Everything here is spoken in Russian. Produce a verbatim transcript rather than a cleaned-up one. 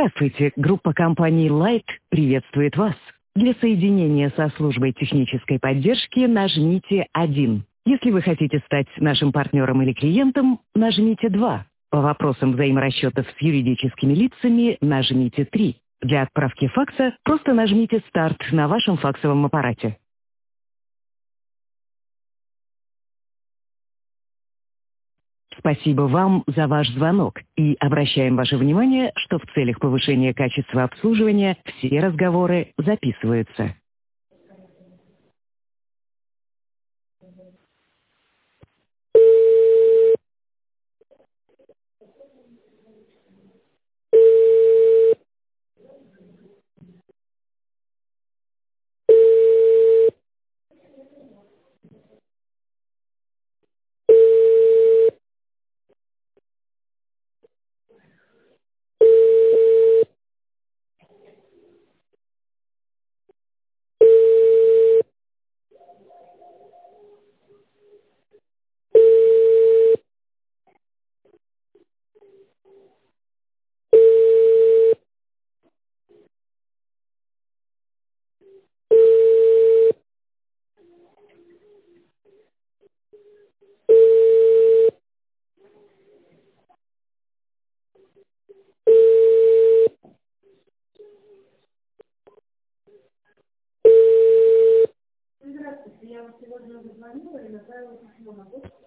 Здравствуйте, группа компаний Light приветствует вас. Для соединения со службой технической поддержки нажмите один. Если вы хотите стать нашим партнером или клиентом, нажмите два. По вопросам взаиморасчетов с юридическими лицами нажмите три. Для отправки факса просто нажмите «Старт» на вашем факсовом аппарате. Спасибо вам за ваш звонок и обращаем ваше внимание, что в целях повышения качества обслуживания все разговоры записываются.